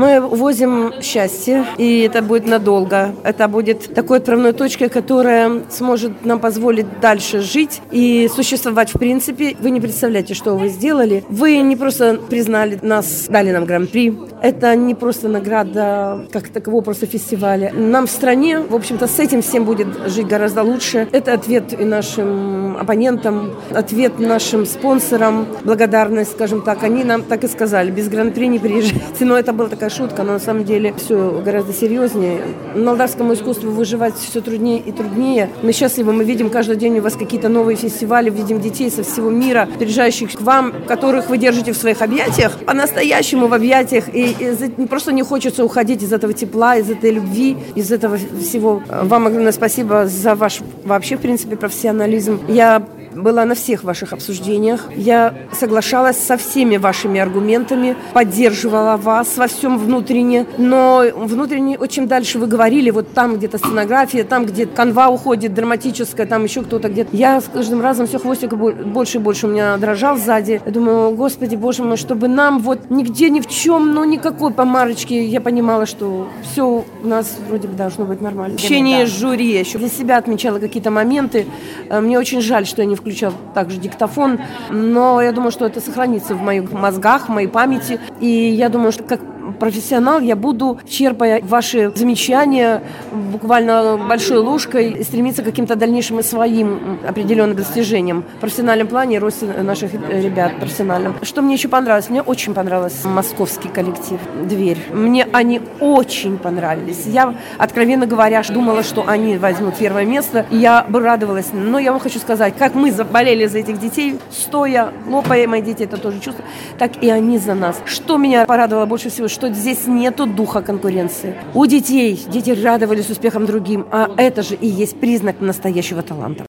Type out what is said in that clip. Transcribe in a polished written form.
Мы возим счастье, и это будет надолго. Это будет такой отправной точкой, которая сможет нам позволить дальше жить и существовать в принципе. Вы не представляете, что вы сделали. Вы не просто признали нас, дали нам гран-при. Это не просто награда как такового, просто фестиваля. Нам в стране, в общем-то, с этим всем будет жить гораздо лучше. Это ответ и нашим оппонентам, ответ нашим спонсорам, благодарность, скажем так. Они нам так и сказали, без гран-при не приезжайте. Но это была такая шутка, но на самом деле все гораздо серьезнее. Молдавскому искусству выживать все труднее и труднее. Мы счастливы, мы видим каждый день у вас какие-то новые фестивали, видим детей со всего мира, приезжающих к вам, которых вы держите в своих объятиях, по-настоящему в объятиях. И просто не хочется уходить из этого тепла, из этой любви, из этого всего. Вам огромное спасибо за ваш вообще, в принципе, профессионализм. Я была на всех ваших обсуждениях. Я соглашалась со всеми вашими аргументами, поддерживала вас во всем внутренне. Но внутренне, чем дальше вы говорили, вот там где-то сценография, там где канва уходит, драматическая, там еще кто-то где-то. Я с каждым разом все хвостик больше и больше у меня дрожал сзади. Я думаю, Господи, Боже мой, чтобы нам вот нигде ни в чем, ну никакой помарочки. Я понимала, что все у нас вроде бы должно быть нормально. В течение жюри я еще для себя отмечала какие-то моменты. Мне очень жаль, что я не включал также диктофон, но я думаю, что это сохранится в моих мозгах, в моей памяти. И я думаю, что как профессионал я буду, черпая ваши замечания буквально большой ложкой, стремиться к каким-то дальнейшим и своим определенным достижениям в профессиональном плане и росте наших ребят профессиональном. Что мне еще понравилось? Мне очень понравился московский коллектив «Дверь». Мне они очень понравились. Я, откровенно говоря, думала, что они возьмут первое место, и я бы радовалась. Но я вам хочу сказать, как мы заболели за этих детей, стоя, лопая, мои дети это тоже чувствуют, так и они за нас. Что меня порадовало больше всего, что здесь нету духа конкуренции. У детей, дети радовались успехам другим, а это же и есть признак настоящего таланта.